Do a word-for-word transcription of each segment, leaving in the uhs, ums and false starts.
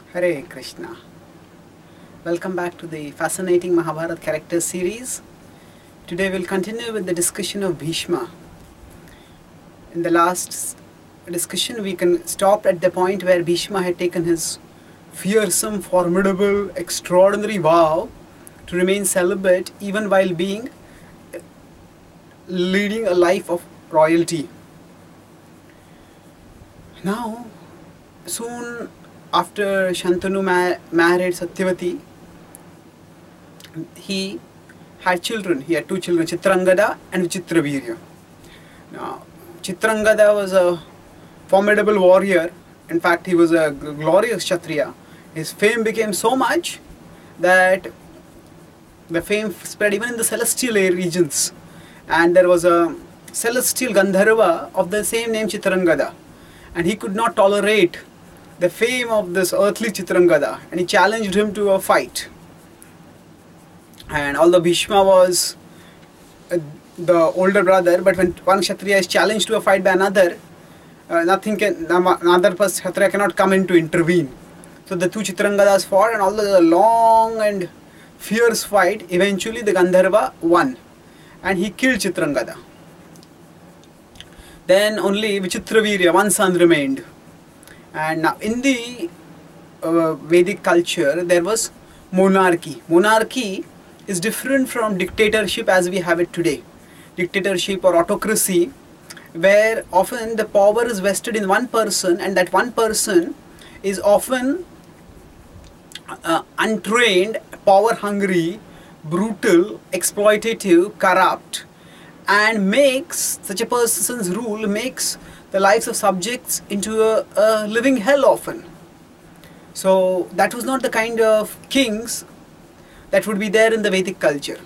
Hare Krishna. Welcome back to the fascinating Mahabharata character series. Today we'll continue with the discussion of Bhishma. In the last discussion we can stop at the point where Bhishma had taken his fearsome, formidable, extraordinary vow to remain celibate even while being leading a life of royalty. Now, soon after Shantanu ma married Satyavati, he had children. He had two children, Chitrangada and Vichitravirya. Now, Chitrangada was a formidable warrior. In fact, he was a glorious Kshatriya. His fame became so much that the fame spread even in the celestial regions. And there was a celestial Gandharva of the same name, Chitrangada. And he could not tolerate the fame of this earthly Chitrangada, and he challenged him to a fight. And although Bhishma was uh, the older brother, but when one Kshatriya is challenged to a fight by another, uh, nothing can, another Kshatriya cannot come in to intervene. So the two Chitrangadas fought, and although the long and fierce fight, eventually the Gandharva won, and he killed Chitrangada. Then only Vichitravirya, one son, remained. And now in the uh, Vedic culture there was monarchy. Monarchy is different from dictatorship as we have it today. Dictatorship or autocracy, where often the power is vested in one person, and that one person is often uh, untrained, power hungry, brutal, exploitative, corrupt, and makes such a person's rule makes the lives of subjects into a, a living hell often. So that was not the kind of kings that would be there in the Vedic culture.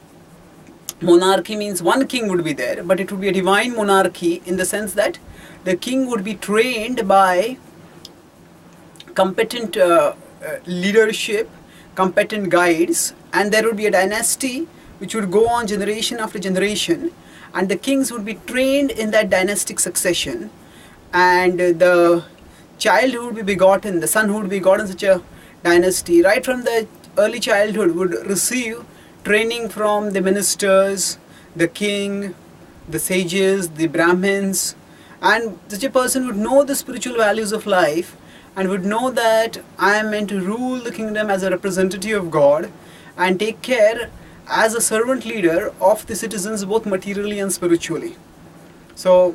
Monarchy means one king would be there, but it would be a divine monarchy in the sense that the king would be trained by competent uh, uh, leadership, competent guides, and there would be a dynasty which would go on generation after generation, and the kings would be trained in that dynastic succession, and the child who would be begotten, the son who would be begotten in such a dynasty, right from the early childhood would receive training from the ministers, the king, the sages, the Brahmins, and such a person would know the spiritual values of life and would know that I am meant to rule the kingdom as a representative of God and take care as a servant leader of the citizens both materially and spiritually. So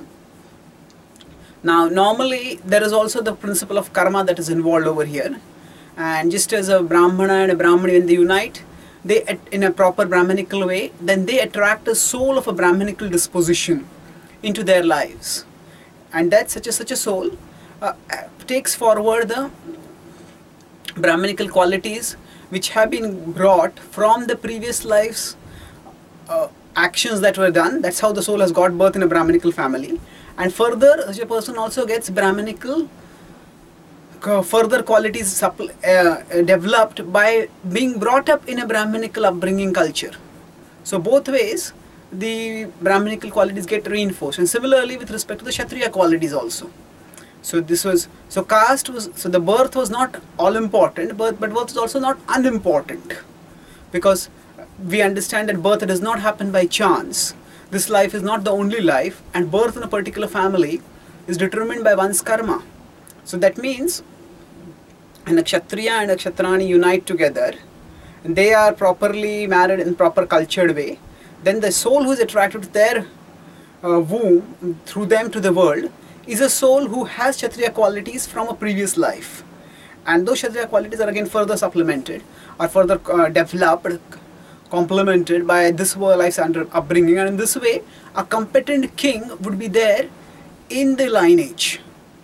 now normally there is also the principle of karma that is involved over here, and just as a Brahmana and a Brahmani, when they unite, they in a proper Brahmanical way, then they attract a soul of a Brahmanical disposition into their lives, and that such a such a soul uh, takes forward the Brahmanical qualities which have been brought from the previous lives uh, actions that were done. That's how the soul has got birth in a Brahmanical family, and further such a person also gets Brahmanical uh, further qualities uh, developed by being brought up in a Brahmanical upbringing culture. So both ways the Brahmanical qualities get reinforced, and similarly with respect to the Kshatriya qualities also. So this was, so caste was, so the birth was not all important, but, but birth was also not unimportant, because we understand that birth does not happen by chance. This life is not the only life, and birth in a particular family is determined by one's karma. So that means when a Kshatriya and a Kshatrani unite together, and they are properly married in proper cultured way, then the soul who is attracted to their uh, womb through them to the world is a soul who has Kshatriya qualities from a previous life, and those Kshatriya qualities are again further supplemented or further uh, developed, complemented by this life's under upbringing, and in this way a competent king would be there in the lineage.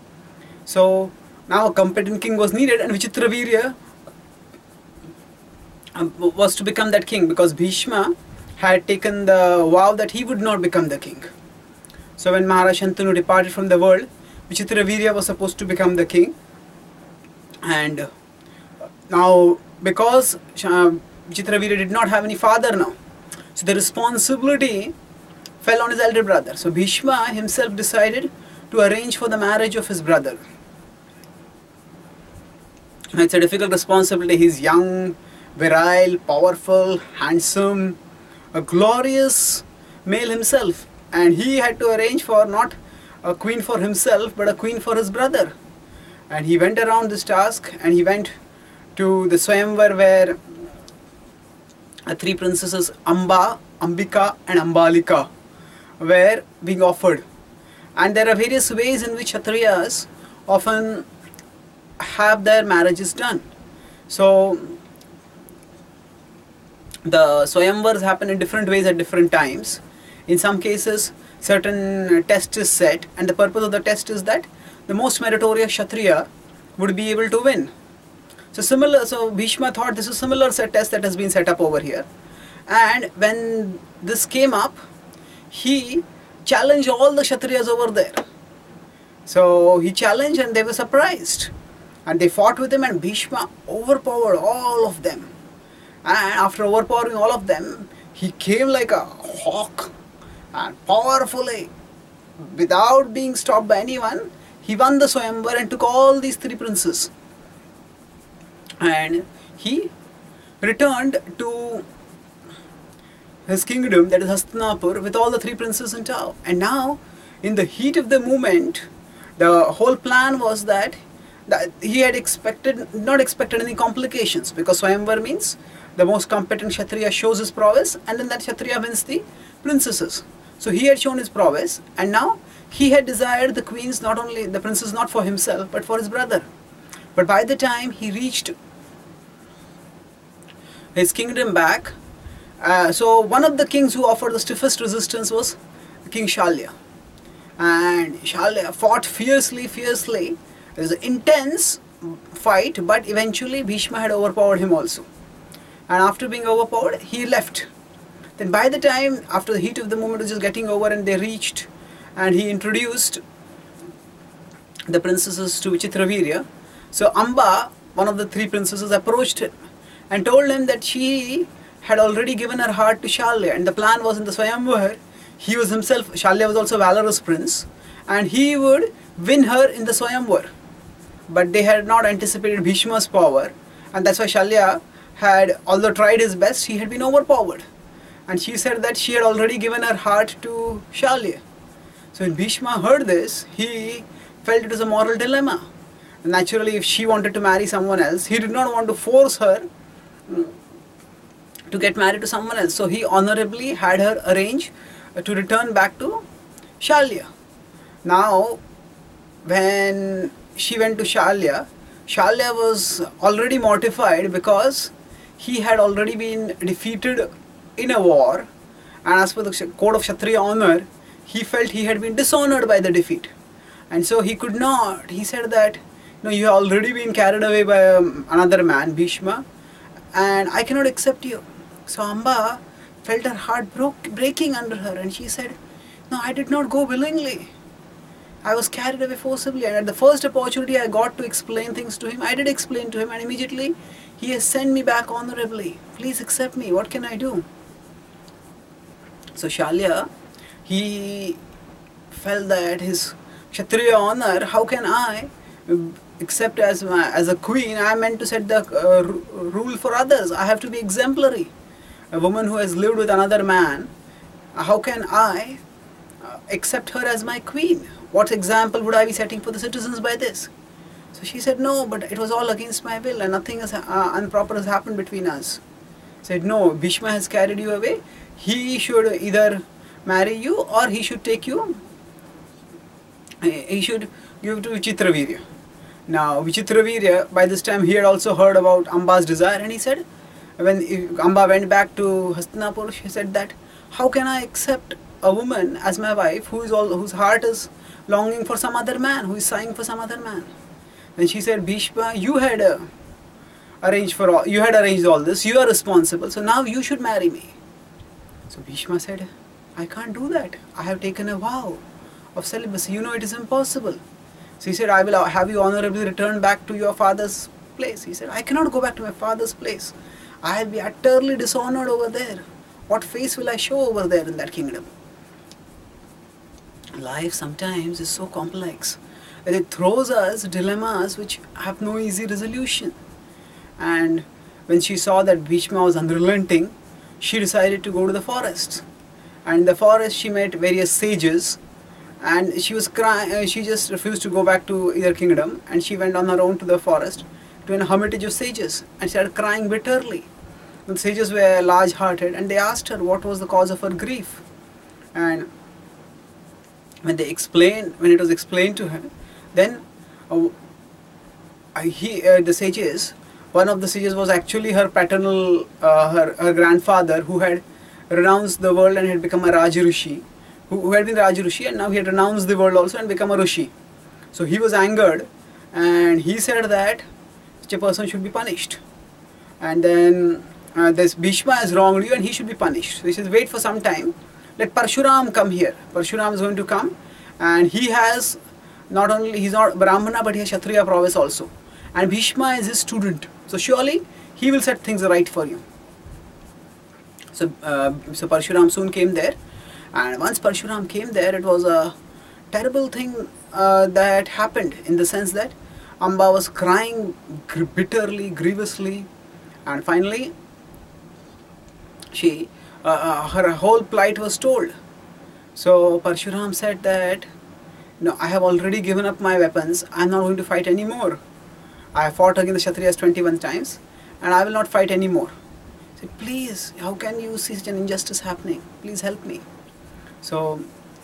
So now a competent king was needed, and Vichitravirya um, was to become that king, because Bhishma had taken the vow that he would not become the king. So when Maharaj Shantanu departed from the world, Vichitravirya was supposed to become the king, and now because Vichitravirya did not have any father now, so the responsibility fell on his elder brother. So Bhishma himself decided to arrange for the marriage of his brother. It's a difficult responsibility. He's young, virile, powerful, handsome, a glorious male himself, and he had to arrange for not a queen for himself but a queen for his brother. And he went around this task, and he went to the Swayamvar where uh, three princesses, Amba, Ambika and Ambalika, were being offered. And there are various ways in which Kshatriyas often have their marriages done. So the Swayamvars happen in different ways at different times. In some cases, certain test is set, and the purpose of the test is that the most meritorious Kshatriya would be able to win. So similar, so Bhishma thought this is similar set test that has been set up over here. And when this came up, he challenged all the Kshatriyas over there. So he challenged, and they were surprised. And they fought with him, and Bhishma overpowered all of them. And after overpowering all of them, he came like a hawk and powerfully, without being stopped by anyone, he won the Swayamvar and took all these three princes. And he returned to his kingdom, that is Hastinapur, with all the three princes in tow. And now, in the heat of the moment, the whole plan was that, that he had expected, not expected any complications, because Swayamvar means the most competent Kshatriya shows his prowess, and then that Kshatriya wins the princesses. So he had shown his prowess, and now he had desired the queens, not only the princess, not for himself, but for his brother. But by the time he reached his kingdom back, uh, so one of the kings who offered the stiffest resistance was King Shalya. And Shalya fought fiercely, fiercely. There was an intense fight, but eventually Bhishma had overpowered him also. And after being overpowered, he left. Then by the time, after the heat of the moment was just getting over, and they reached, and he introduced the princesses to Vichitravirya. So Amba, one of the three princesses, approached him and told him that she had already given her heart to Shalya, and the plan was in the Swayamvar, he was himself, Shalya was also a valorous prince, and he would win her in the Swayamvar. But they had not anticipated Bhishma's power, and that's why Shalya had, although tried his best, he had been overpowered. And she said that she had already given her heart to Shalya. So when Bhishma heard this, he felt it was a moral dilemma. Naturally, if she wanted to marry someone else, he did not want to force her to get married to someone else. So he honorably had her arrange to return back to Shalya. Now, when she went to Shalya, Shalya was already mortified because he had already been defeated in a war, and as per the code of Kshatriya honor, he felt he had been dishonored by the defeat. And so he could not, he said that, no, you have already been carried away by um, another man, Bhishma, and I cannot accept you. So Amba felt her heart broke, breaking under her, and she said, no, I did not go willingly. I was carried away forcibly, and at the first opportunity I got to explain things to him, I did explain to him, and immediately he has sent me back honorably. Please accept me. What can I do? So Shalya, he felt that his Kshatriya honor, how can I accept as my, as a queen? I am meant to set the uh, rule for others. I have to be exemplary. A woman who has lived with another man, how can I uh, accept her as my queen? What example would I be setting for the citizens by this? So she said, no, but it was all against my will, and nothing has, uh, improper has happened between us. Said, no, Bhishma has carried you away. He should either marry you, or he should take you, he should give to Vichitravirya. Now Vichitravirya, by this time he had also heard about Amba's desire, and he said, when Amba went back to Hastinapur, she said that, how can I accept a woman as my wife who is all, whose heart is longing for some other man, who is sighing for some other man? Then she said, Bhishma, you had uh, arranged for all, you had arranged all this, you are responsible, so now you should marry me. So Bhishma said, I can't do that. I have taken a vow of celibacy. You know it is impossible. So he said, I will have you honorably return back to your father's place. He said, I cannot go back to my father's place. I will be utterly dishonored over there. What face will I show over there in that kingdom? Life sometimes is so complex It throws us dilemmas which have no easy resolution. And when she saw that Bhishma was unrelenting, she decided to go to the forest. And in the forest she met various sages, and she was crying. She just refused to go back to either kingdom, and she went on her own to the forest, to a hermitage of sages, and started crying bitterly. The sages were large-hearted, and they asked her what was the cause of her grief. And when they explained, when it was explained to her, then uh, he, uh, the sages, one of the sages was actually her paternal, uh, her, her grandfather, who had renounced the world and had become a Rajrishi, who, who had been Rajrishi, and now he had renounced the world also and become a Rishi. So he was angered, and he said that such a person should be punished. And then uh, this Bhishma has wronged you and he should be punished. So he says, wait for some time, let Parshuram come here. Parshuram is going to come, and he has not only, he's not Brahmana, but he has Kshatriya prowess also. And Bhishma is his student. So surely he will set things right for you. So, uh, so Parshuram soon came there, and once Parshuram came there, it was a terrible thing uh, that happened, in the sense that Amba was crying gr bitterly, grievously, and finally she, uh, uh, her whole plight was told. So Parshuram said that, no, I have already given up my weapons, I am not going to fight anymore. I have fought against the Kshatriyas twenty-one times, and I will not fight anymore. He said, please, how can you see such an injustice happening? Please help me. So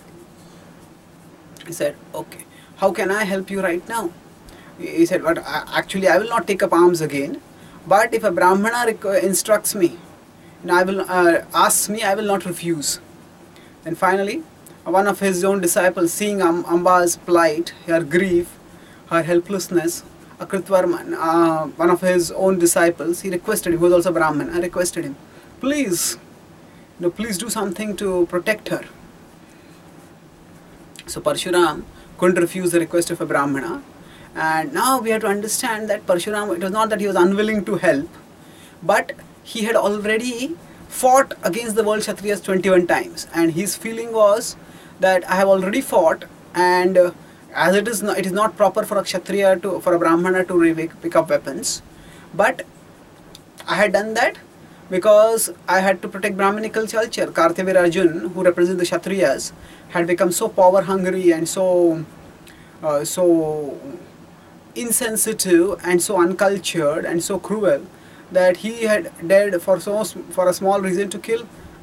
he said, okay, how can I help you right now? He said, but actually I will not take up arms again, but if a Brahmana instructs me, and I will uh, asks me, I will not refuse. And finally, one of his own disciples, seeing Am Amba's plight, her grief, her helplessness, Akritvarman, uh, one of his own disciples, he requested him, who was also Brahman, I requested him, please, you know, please do something to protect her. So Parshuram couldn't refuse the request of a Brahmana, and now we have to understand that Parshuram, it was not that he was unwilling to help, but he had already fought against the world Kshatriyas twenty-one times, and his feeling was that I have already fought, and uh, as it is, not, it is not proper for a Kshatriya to, for a Brahmana to really pick up weapons, but I had done that because I had to protect Brahminical culture. Kartavir Arjun, who represents the Kshatriyas, had become so power hungry and so uh, so insensitive and so uncultured and so cruel that he had dared for so for a small reason to kill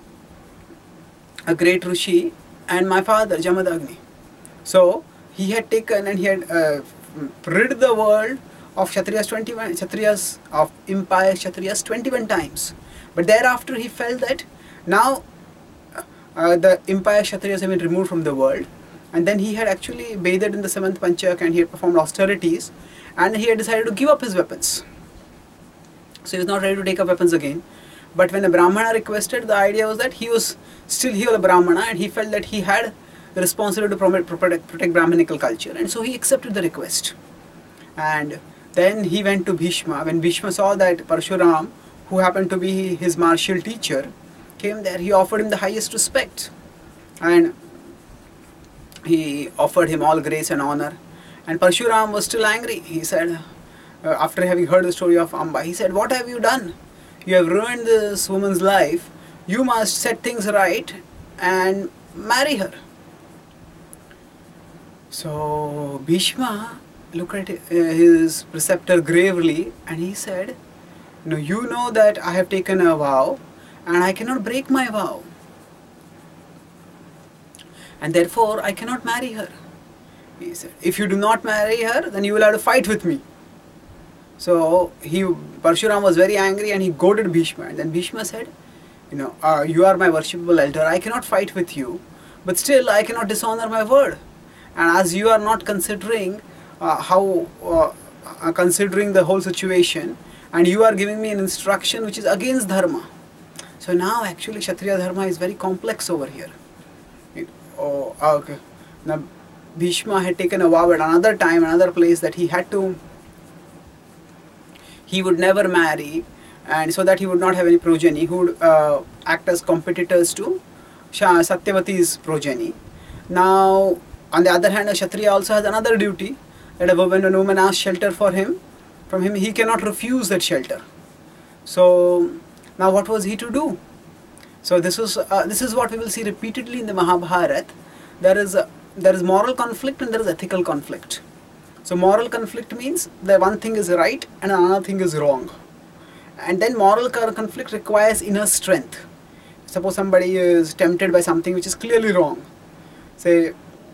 a great Rishi and my father Jamadagni. So he had taken and he had uh, rid the world of Kshatriyas twenty-one, Kshatriyas of Empire Kshatriyas twenty-one times. But thereafter he felt that now uh, the Empire Kshatriyas have been removed from the world, and then he had actually bathed in the seventh Panchak and he had performed austerities, and he had decided to give up his weapons. So he was not ready to take up weapons again. But when a Brahmana requested, the idea was that he was still he was a Brahmana, and he felt that he had the responsibility to promote, protect, protect Brahminical culture, and so he accepted the request. And then he went to Bhishma. When Bhishma saw that Parshuram, who happened to be his martial teacher, came there, he offered him the highest respect, and he offered him all grace and honor. And Parshuram was still angry. He said, uh, after having heard the story of Amba, he said, what have you done? You have ruined this woman's life. You must set things right and marry her. So Bhishma looked at his preceptor gravely, and he said, no, you know that I have taken a vow and I cannot break my vow, and therefore I cannot marry her. He said, if you do not marry her, then you will have to fight with me. So he, Parshuram was very angry, and he goaded Bhishma, and then Bhishma said, you know, uh, you are my worshipable elder, I cannot fight with you, but still I cannot dishonor my word. And as you are not considering uh, how, uh, uh, considering the whole situation, and you are giving me an instruction which is against dharma. So now actually Kshatriya dharma is very complex over here. It, oh, okay. Now Bhishma had taken a vow at another time, another place, that he had to, he would never marry, and so that he would not have any progeny who would uh, act as competitors to Satyavati's progeny. Now, on the other hand, a Kshatriya also has another duty, that a woman, when a woman asks shelter for him, from him, he cannot refuse that shelter. So now what was he to do? So this is uh, this is what we will see repeatedly in the Mahabharata. There is a, there is moral conflict and there is ethical conflict. So moral conflict means that one thing is right and another thing is wrong. And then moral conflict requires inner strength. Suppose somebody is tempted by something which is clearly wrong. Say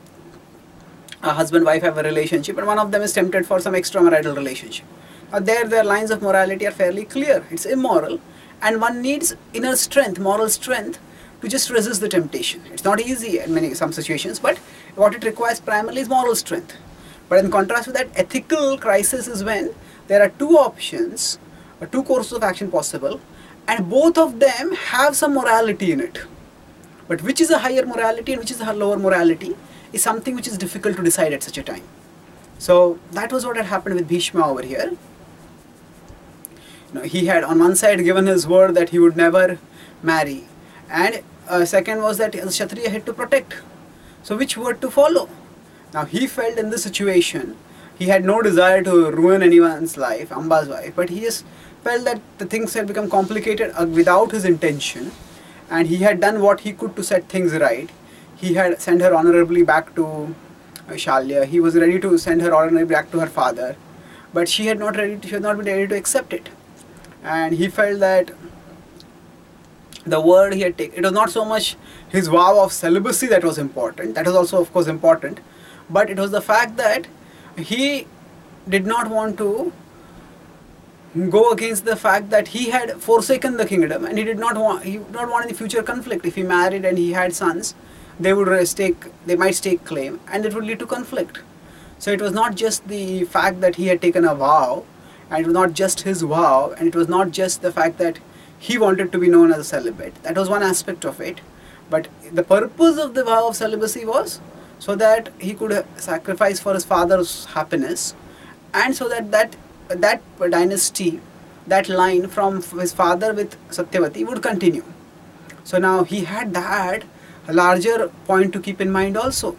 a husband-wife have a relationship and one of them is tempted for some extramarital relationship. Now there, their lines of morality are fairly clear. It's immoral and one needs inner strength, moral strength to just resist the temptation. It's not easy in many some situations, but what it requires primarily is moral strength. But in contrast with that, ethical crisis is when there are two options, or two courses of action possible, and both of them have some morality in it. But which is a higher morality and which is a lower morality is something which is difficult to decide at such a time. So that was what had happened with Bhishma over here. You know, he had on one side given his word that he would never marry, and uh, second was that as Kshatriya had to protect. So which word to follow? Now he felt in this situation, he had no desire to ruin anyone's life, Amba's wife, but he just felt that the things had become complicated uh, without his intention, and he had done what he could to set things right. He had sent her honorably back to uh, Shalya. He was ready to send her honorably back to her father, but she had not ready. To, she had not been ready to accept it, and he felt that the word he had taken, it was not so much his vow of celibacy that was important. That was also, of course, important, but it was the fact that he did not want to go against the fact that he had forsaken the kingdom, and he did not want he did not want any future conflict. If he married and he had sons, they would stake they might stake claim, and it would lead to conflict. So it was not just the fact that he had taken a vow, and it was not just his vow, and it was not just the fact that he wanted to be known as a celibate. That was one aspect of it, but the purpose of the vow of celibacy was so that he could sacrifice for his father's happiness, and so that that that dynasty, that line from his father with Satyavati would continue. So now he had that larger point to keep in mind also.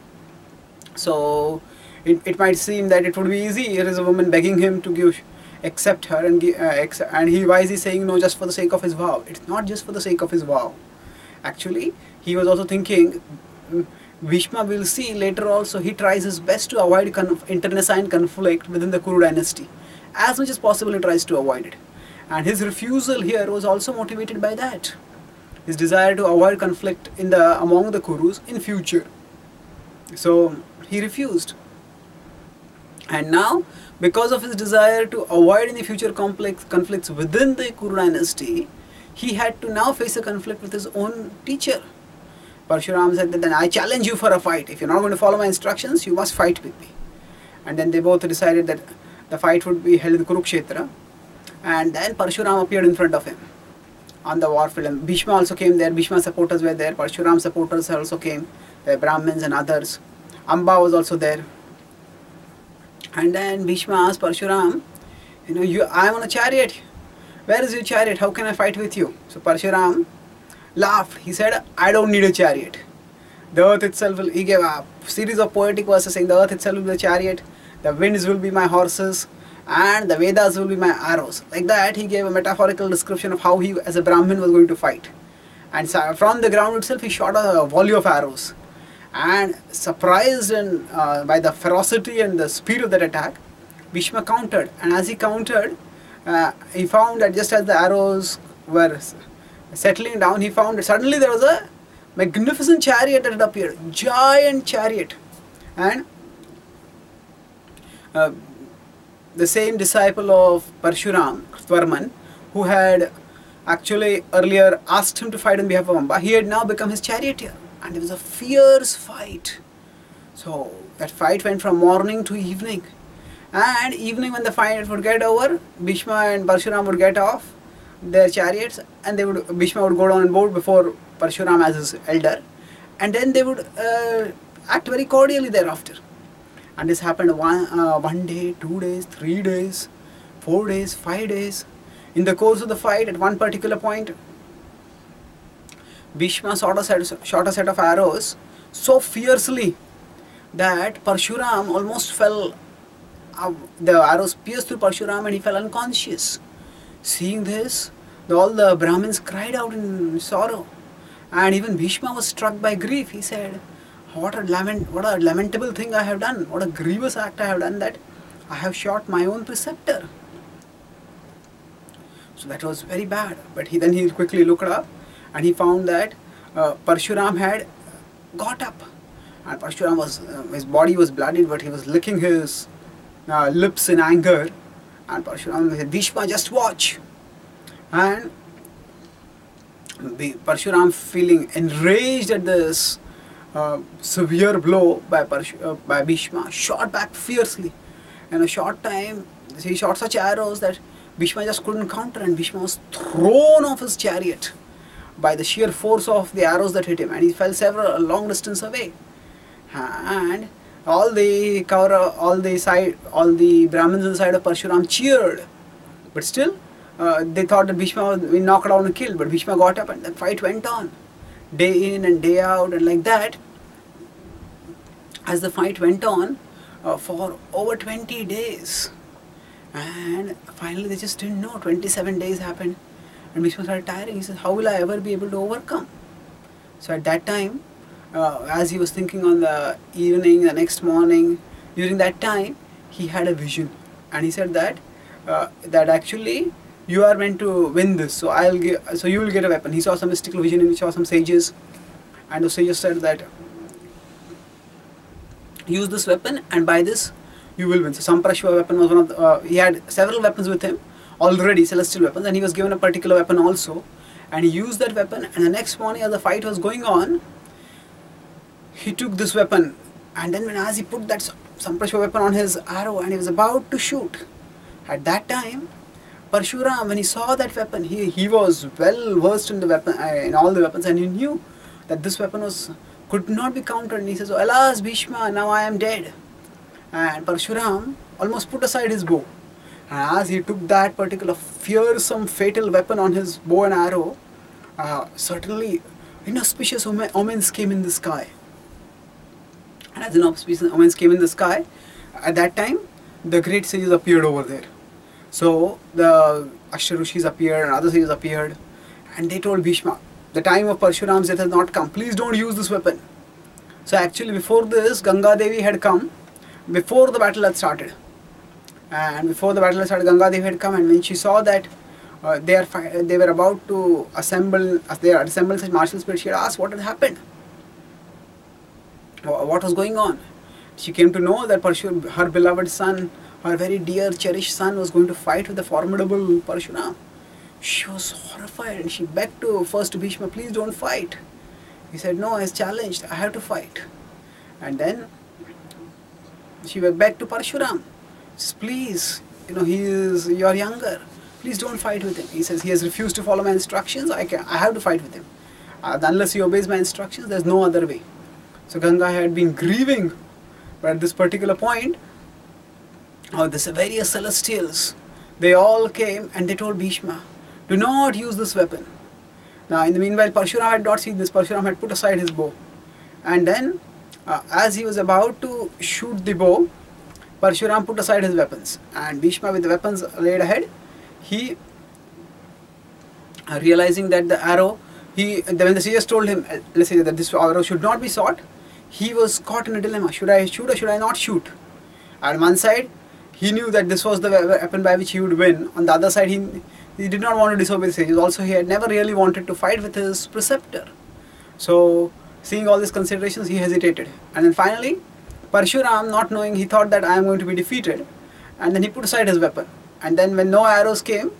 So it, it might seem that it would be easy. Here is a woman begging him to give, accept her, and give, uh, accept, and he why is he saying no just for the sake of his vow? It's not just for the sake of his vow. Actually, he was also thinking. Bhishma, will see later also, he tries his best to avoid conf internecine conflict within the Kuru dynasty. As much as possible he tries to avoid it. And his refusal here was also motivated by that. His desire to avoid conflict in the among the Kurus in future. So he refused. And now, because of his desire to avoid any future complex conflicts within the Kuru dynasty, he had to now face a conflict with his own teacher. Parshuram said that then I challenge you for a fight. If you're not going to follow my instructions, you must fight with me. And then they both decided that the fight would be held in Kurukshetra. And then Parshuram appeared in front of him on the warfield. And Bhishma also came there. Bhishma supporters were there. Parshuram supporters also came. The Brahmins and others. Amba was also there. And then Bhishma asked Parshuram, you know, you, I am on a chariot. Where is your chariot? How can I fight with you? So Parshuram laughed. He said, I don't need a chariot. The earth itself will, he gave a series of poetic verses saying the earth itself will be the chariot, the winds will be my horses, and the Vedas will be my arrows. Like that, he gave a metaphorical description of how he as a Brahmin was going to fight. And so from the ground itself, he shot a volley of arrows. And surprised and, uh, by the ferocity and the speed of that attack, Bhishma countered. And as he countered, uh, he found that just as the arrows were settling down, he found that suddenly there was a magnificent chariot that had appeared, giant chariot, and uh, the same disciple of Parshuram, Tvarman, who had actually earlier asked him to fight on behalf of Amba, he had now become his charioteer, and there was a fierce fight. So that fight went from morning to evening, and evening when the fight would get over, Bhishma and Parshuram would get off their chariots, and they would Bhishma would go down on board before Parshuram as his elder, and then they would uh, act very cordially thereafter. And this happened one uh, one day, two days, three days, four days, five days. In the course of the fight, at one particular point, Bhishma shot a set, shot a set of arrows so fiercely that Parshuram almost fell uh, the arrows pierced through Parshuram and he fell unconscious. Seeing this, the, all the Brahmins cried out in sorrow, and even Bhishma was struck by grief. He said, what a lament, what a lamentable thing I have done, what a grievous act I have done, that I have shot my own preceptor. So that was very bad. But he then he quickly looked up and he found that uh, Parshuram had got up, and Parshuram was, uh, his body was bloodied, but he was licking his uh, lips in anger. And Parshuram said, Bhishma, just watch. And the Parshuram, feeling enraged at this uh, severe blow by, Parshu, uh, by Bhishma, shot back fiercely. In a short time, he shot such arrows that Bhishma just couldn't counter, and Bhishma was thrown off his chariot by the sheer force of the arrows that hit him, and he fell several a long distance away. And all the Kaura, all the side, all the Brahmins on the side of Parshuram cheered, but still uh, they thought that Bhishma was being knocked down and killed. But Bhishma got up, and the fight went on, day in and day out, and like that. As the fight went on uh, for over twenty days, and finally they just didn't know. twenty-seven days happened, and Bhishma started tiring. He said, "How will I ever be able to overcome?" So at that time, uh, as he was thinking on the evening, the next morning, during that time, he had a vision, and he said that uh, that actually you are meant to win this. So I'll give. So you will get a weapon. He saw some mystical vision, and he saw some sages, and the sages said that use this weapon, and by this you will win. So Samprashva weapon was one of the, uh, he had several weapons with him already, celestial weapons, and he was given a particular weapon also, and he used that weapon. And the next morning, as the fight was going on, he took this weapon, and then when as he put that Samprashva weapon on his arrow and he was about to shoot, at that time Parshuram, when he saw that weapon, he, he was well versed in the weapon, uh, in all the weapons, and he knew that this weapon was could not be countered. And he says, "Alas, Bhishma, now I am dead." And Parshuram almost put aside his bow. And as he took that particular fearsome, fatal weapon on his bow and arrow, uh, certainly inauspicious omens came in the sky. And as inauspicious omens came in the sky, at that time, the great sages appeared over there. So the Ashtarushis appeared and other sages appeared, and they told Bhishma, the time of Parshuram's death has not come. Please don't use this weapon. So actually before this, Ganga Devi had come, before the battle had started. And before the battle had started, Ganga Devi had come, and when she saw that uh, they, are they were about to assemble, as they had assembled such martial spirit, she had asked what had happened. What was going on? She came to know that Parshuram, her beloved son, her very dear, cherished son, was going to fight with the formidable Parshuram. She was horrified, and she begged to first to Bhishma, "Please don't fight." He said, "No, I was challenged, I have to fight." And then she begged to Parshuram, says, "Please, you know, he is, you are younger, please don't fight with him." He says, "He has refused to follow my instructions, I, can, I have to fight with him. Uh, unless he obeys my instructions, there is no other way." So Ganga had been grieving, but at this particular point, oh, the various celestials, they all came and they told Bhishma, "Do not use this weapon." Now in the meanwhile, Parshuram had not seen this. Parshuram had put aside his bow, and then uh, as he was about to shoot the bow, Parshuram put aside his weapons, and Bhishma, with the weapons laid ahead, he uh, realizing that the arrow, he when the sages told him, uh, let's say that this arrow should not be shot, he was caught in a dilemma. Should I shoot or should I not shoot? On one side, he knew that this was the weapon by which he would win. On the other side, he he did not want to disobey the sages. Also, he had never really wanted to fight with his preceptor. So, seeing all these considerations, he hesitated. And then finally, Parshuram, not knowing, he thought that I am going to be defeated. And then he put aside his weapon. And then when no arrows came,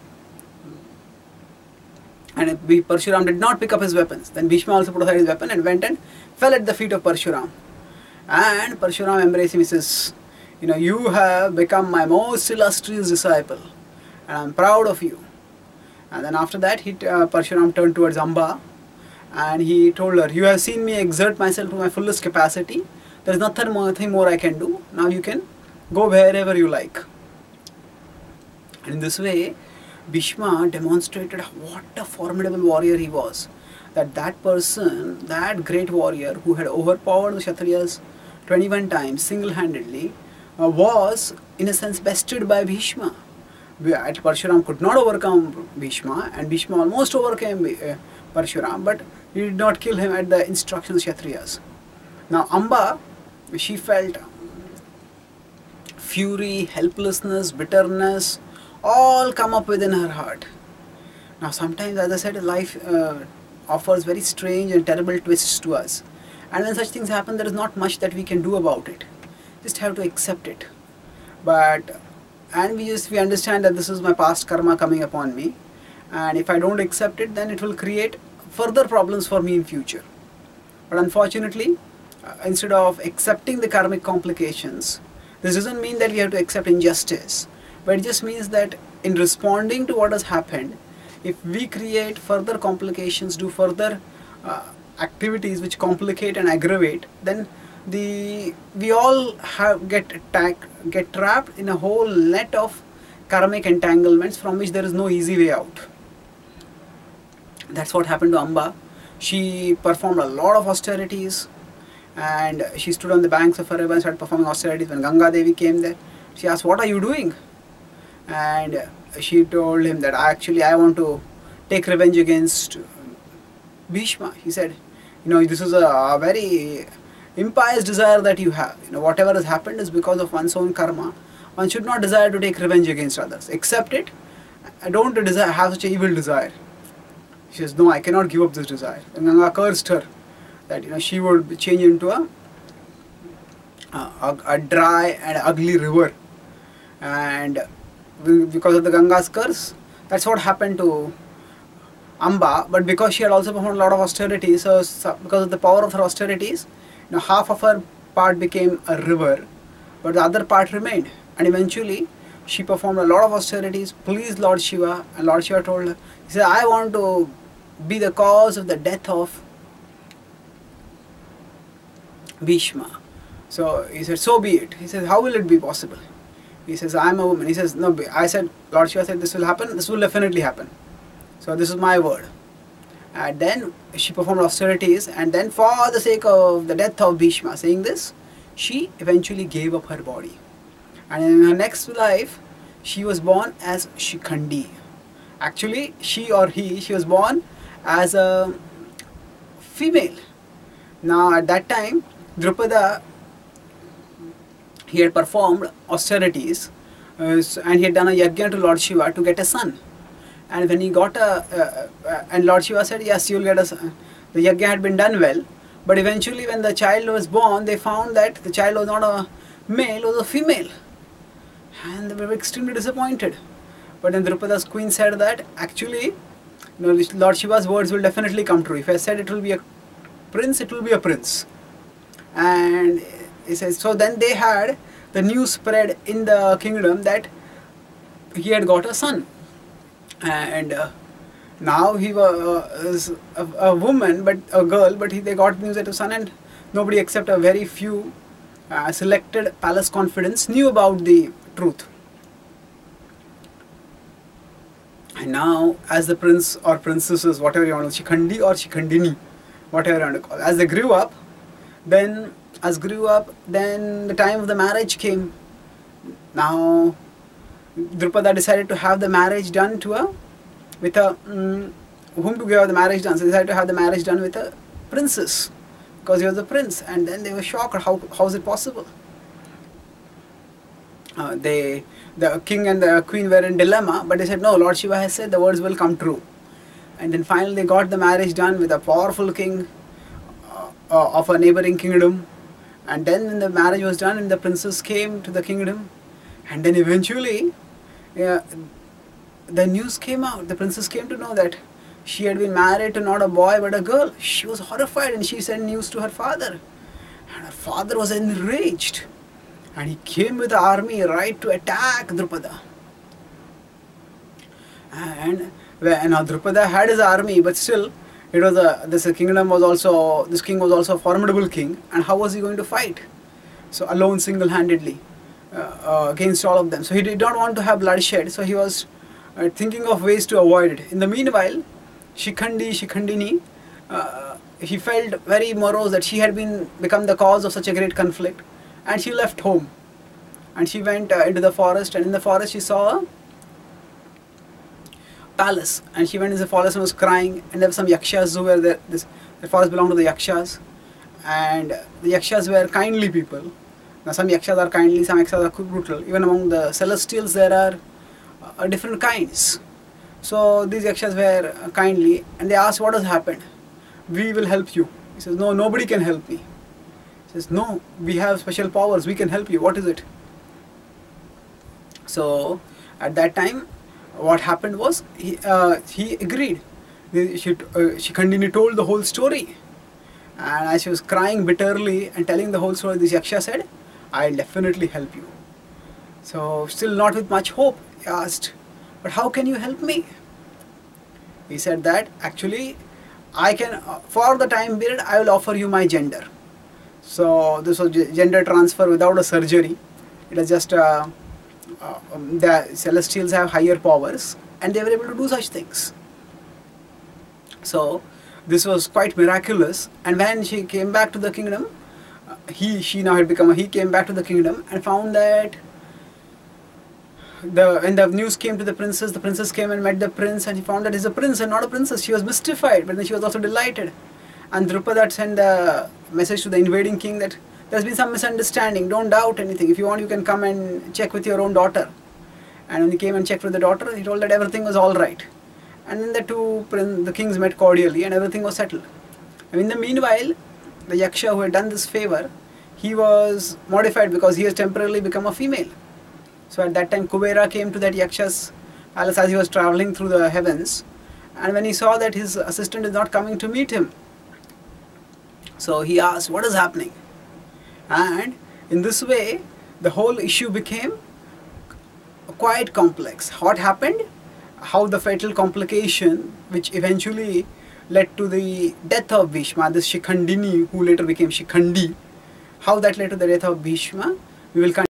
and Parshuram did not pick up his weapons, then Bhishma also put aside his weapon and went and fell at the feet of Parshuram. And Parshuram embraced him. He says, "You know, you have become my most illustrious disciple, and I am proud of you." And then after that, he, uh, Parshuram turned towards Amba, and he told her, "You have seen me exert myself to my fullest capacity. There is nothing more, nothing more I can do. Now you can go wherever you like." And in this way, Bhishma demonstrated what a formidable warrior he was. That that person, that great warrior who had overpowered the Kshatriyas twenty-one times single-handedly, uh, was in a sense bested by Bhishma. At Parshuram could not overcome Bhishma, and Bhishma almost overcame uh, Parshuram, but he did not kill him at the instructions of Kshatriyas. Now Amba, she felt fury, helplessness, bitterness, all come up within her heart. Now sometimes, as I said, life uh, offers very strange and terrible twists to us. And when such things happen, there is not much that we can do about it. Just have to accept it. But, and we just, we understand that this is my past karma coming upon me. And if I don't accept it, then it will create further problems for me in future. But unfortunately, uh, instead of accepting the karmic complications, this doesn't mean that we have to accept injustice. But it just means that in responding to what has happened, if we create further complications, do further uh, activities which complicate and aggravate, then the we all have get attacked, get trapped in a whole net of karmic entanglements from which there is no easy way out. That's what happened to Amba. She performed a lot of austerities, and she stood on the banks of a river and started performing austerities. When Ganga Devi came there, she asked, "What are you doing?" And she told him that actually I want to take revenge against Bhishma. He said, you know, this is a, a very impious desire that you have. You know, whatever has happened is because of one's own karma. One should not desire to take revenge against others. Accept it. I don't desire, have such an evil desire. She says, no, I cannot give up this desire. And Ganga cursed her that, you know, she would change into a, a, a dry and ugly river. And because of the Ganga's curse, that's what happened to Amba. But because she had also performed a lot of austerities, so, so because of the power of her austerities, you know, half of her part became a river, but the other part remained. And eventually, she performed a lot of austerities, pleased Lord Shiva, and Lord Shiva told her, he said, I want to be the cause of the death of Bhishma. So he said, so be it. He said, how will it be possible? He says, I am a woman. He says, no, I said, Lord Shiva said, this will happen, this will definitely happen. So this is my word. And then she performed austerities, and then for the sake of the death of Bhishma, saying this, she eventually gave up her body. And in her next life, she was born as Shikhandi. Actually, she or he, she was born as a female. Now at that time, Drupada, he had performed austerities uh, and he had done a yajna to Lord Shiva to get a son. And when he got a, uh, uh, and Lord Shiva said, yes, you will get a son. The yajna had been done well, but eventually when the child was born, they found that the child was not a male, it was a female. And they were extremely disappointed. But then Drupada's queen said that actually, you know, Lord Shiva's words will definitely come true. If I said it will be a prince, it will be a prince. And he says, so then they had the news spread in the kingdom that he had got a son. And uh, now he was uh, a, a woman, but a girl, but he, they got news that a son, and nobody except a very few uh, selected palace confidants knew about the truth. And now, as the prince or princesses, whatever you want to, Shikhandi or Shikhandini, whatever you want to call, as they grew up, then as grew up, then the time of the marriage came. Now, Drupada decided to have the marriage done to a, with a, um, whom to give the marriage done? So they decided to have the marriage done with a princess, because he was a prince. And then they were shocked, how, how is it possible? Uh, they, the king and the queen were in dilemma, but they said, no, Lord Shiva has said the words will come true. And then finally they got the marriage done with a powerful king uh, uh, of a neighboring kingdom. And then when the marriage was done and the princess came to the kingdom, and then eventually uh, the news came out, the princess came to know that she had been married to not a boy but a girl. She was horrified and she sent news to her father. And her father was enraged. And he came with the army right to attack Drupada. And when now Drupada had his army, but still, it was a this kingdom was also this king was also a formidable king. And how was he going to fight? So alone, single-handedly, uh, uh, against all of them. So he did not want to have bloodshed. So he was uh, thinking of ways to avoid it. In the meanwhile, Shikhandi, Shikhandini, uh, he felt very morose that she had been become the cause of such a great conflict. And she left home. and she went uh, into the forest, and in the forest she saw a palace, and she went into the forest and was crying, and there were some yakshas who were there. This the forest belonged to the yakshas, and the yakshas were kindly people. Now some yakshas are kindly, some yakshas are brutal. Even among the celestials there are uh, different kinds. So these yakshas were uh, kindly, and they asked, what has happened? We will help you. He says, no, nobody can help me. He says, no, we have special powers, we can help you. What is it? So at that time, what happened was, he, uh, he agreed. She, uh, she continued told the whole story. And as she was crying bitterly and telling the whole story, this yaksha said, I'll definitely help you. So still not with much hope, he asked, but how can you help me? He said that actually I can, uh, for the time period, I will offer you my gender. So this was gender transfer without a surgery. It is just uh, uh, um, the celestials have higher powers, and they were able to do such things. So this was quite miraculous. And when she came back to the kingdom, uh, he she now had become a, he came back to the kingdom and found that the when the news came to the princess, the princess came and met the prince, and he found that he's a prince and not a princess. She was mystified, but then she was also delighted. And Drupada sent a message to the invading king that there's been some misunderstanding, don't doubt anything. If you want, you can come and check with your own daughter. And when he came and checked with the daughter, he told that everything was all right. And then the two prince, the kings met cordially, and everything was settled. And in the meanwhile, the yaksha who had done this favor, he was modified because he has temporarily become a female. So at that time, Kubera came to that yaksha's palace as he was traveling through the heavens, and when he saw that his assistant is not coming to meet him, so he asked, what is happening? And in this way, the whole issue became quite complex. What happened? How the fatal complication, which eventually led to the death of Bhishma, this Shikhandini, who later became Shikhandi, how that led to the death of Bhishma, we will continue.